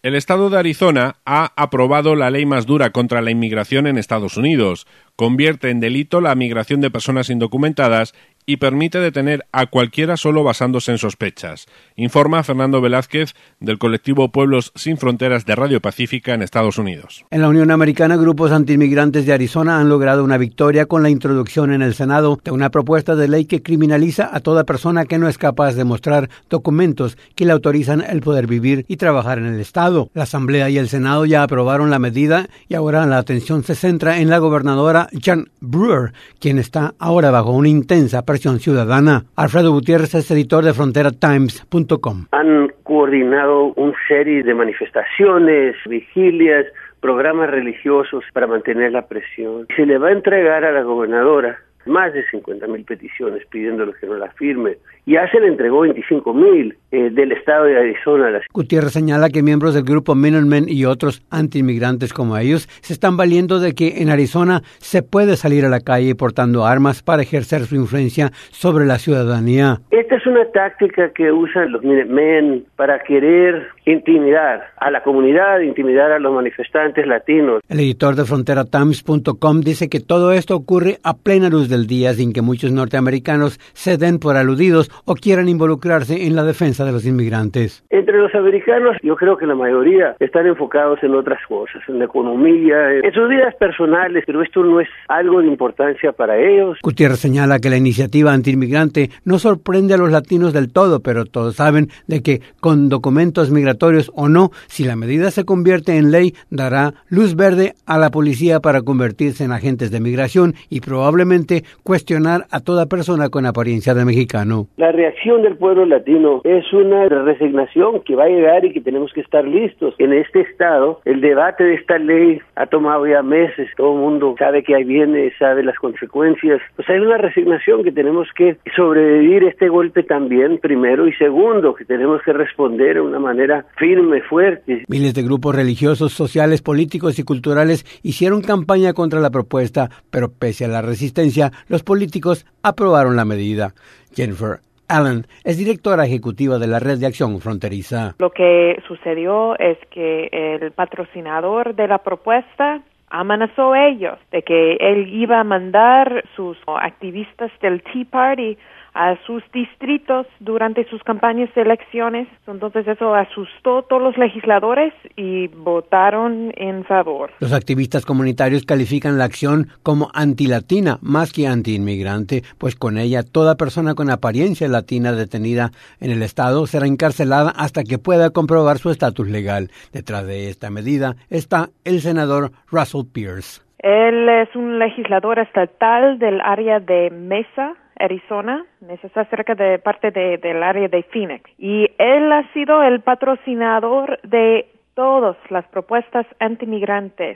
El estado de Arizona ha aprobado la ley más dura contra la inmigración en Estados Unidos. Convierte en delito la migración de personas indocumentadas y permite detener a cualquiera solo basándose en sospechas. Informa Fernando Velázquez del colectivo Pueblos Sin Fronteras de Radio Pacífica en Estados Unidos. En la Unión Americana, grupos antiinmigrantes de Arizona han logrado una victoria con la introducción en el Senado de una propuesta de ley que criminaliza a toda persona que no es capaz de mostrar documentos que le autorizan el poder vivir y trabajar en el Estado. La Asamblea y el Senado ya aprobaron la medida y ahora la atención se centra en la gobernadora Jan Brewer, quien está ahora bajo una intensa presión ciudadana. Alfredo Gutiérrez es editor de FronteraTimes.com. Han coordinado una serie de manifestaciones, vigilias, programas religiosos para mantener la presión. Se le va a entregar a la gobernadora más de 50,000 peticiones pidiéndole que no la firme. Ya se le entregó 25,000 del estado de Arizona. Gutiérrez señala que miembros del grupo Minutemen y otros antiinmigrantes como ellos se están valiendo de que en Arizona se puede salir a la calle portando armas para ejercer su influencia sobre la ciudadanía. Esta es una táctica que usan los Minutemen para querer intimidar a la comunidad, intimidar a los manifestantes latinos. El editor de FronteraTimes.com dice que todo esto ocurre a plena luz del día sin que muchos norteamericanos se den por aludidos o quieran involucrarse en la defensa de los inmigrantes. Entre los americanos, yo creo que la mayoría están enfocados en otras cosas, en la economía, en sus vidas personales, pero esto no es algo de importancia para ellos. Gutiérrez señala que la iniciativa antiinmigrante no sorprende a los latinos del todo, pero todos saben de que con documentos migratorios o no, si la medida se convierte en ley, dará luz verde a la policía para convertirse en agentes de migración y probablemente cuestionar a toda persona con apariencia de mexicano. La reacción del pueblo latino es una resignación que va a llegar y que tenemos que estar listos. En este estado, el debate de esta ley ha tomado ya meses. Todo el mundo sabe que ahí viene, sabe las consecuencias. Pues hay una resignación que tenemos que sobrevivir este golpe también, primero, y segundo, que tenemos que responder de una manera firme, fuerte. Miles de grupos religiosos, sociales, políticos y culturales hicieron campaña contra la propuesta, pero pese a la resistencia, los políticos aprobaron la medida. Jennifer Allen es directora ejecutiva de la Red de Acción Fronteriza. Lo que sucedió es que el patrocinador de la propuesta amenazó a ellos de que él iba a mandar sus activistas del Tea Party a sus distritos durante sus campañas de elecciones. Entonces eso asustó a todos los legisladores y votaron en favor. Los activistas comunitarios califican la acción como antilatina más que antiinmigrante, pues con ella toda persona con apariencia latina detenida en el estado será encarcelada hasta que pueda comprobar su estatus legal. Detrás de esta medida está el senador Russell Pierce. Él es un legislador estatal del área de Mesa, Arizona. Mesa está cerca de parte del área de Phoenix. Y él ha sido el patrocinador de todas las propuestas antimigrantes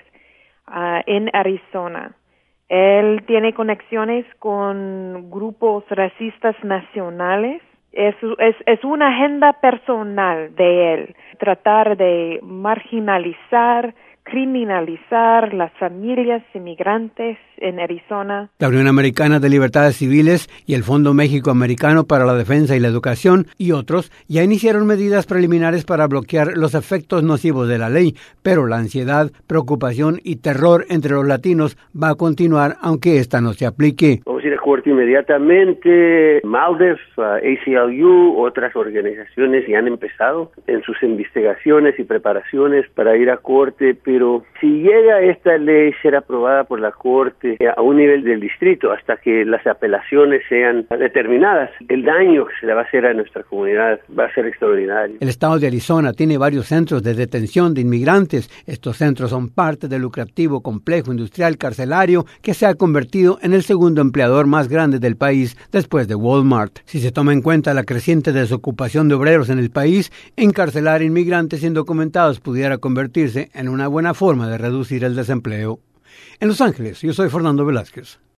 en Arizona. Él tiene conexiones con grupos racistas nacionales. Es una agenda personal de él, tratar de marginalizar, criminalizar las familias inmigrantes en Arizona. La Unión Americana de Libertades Civiles y el Fondo México-Americano para la Defensa y la Educación y otros ya iniciaron medidas preliminares para bloquear los efectos nocivos de la ley, pero la ansiedad, preocupación y terror entre los latinos va a continuar aunque esta no se aplique. Vamos a ir a corte inmediatamente. MALDEF, ACLU, otras organizaciones ya han empezado en sus investigaciones y preparaciones para ir a corte, pero si llega esta ley a ser aprobada por la Corte a un nivel del distrito hasta que las apelaciones sean determinadas, el daño que se le va a hacer a nuestra comunidad va a ser extraordinario. El estado de Arizona tiene varios centros de detención de inmigrantes. Estos centros son parte del lucrativo complejo industrial carcelario que se ha convertido en el segundo empleador más grande del país después de Walmart. Si se toma en cuenta la creciente desocupación de obreros en el país, encarcelar inmigrantes indocumentados pudiera convertirse en una buena forma de reducir el desempleo. En Los Ángeles, yo soy Fernando Velázquez.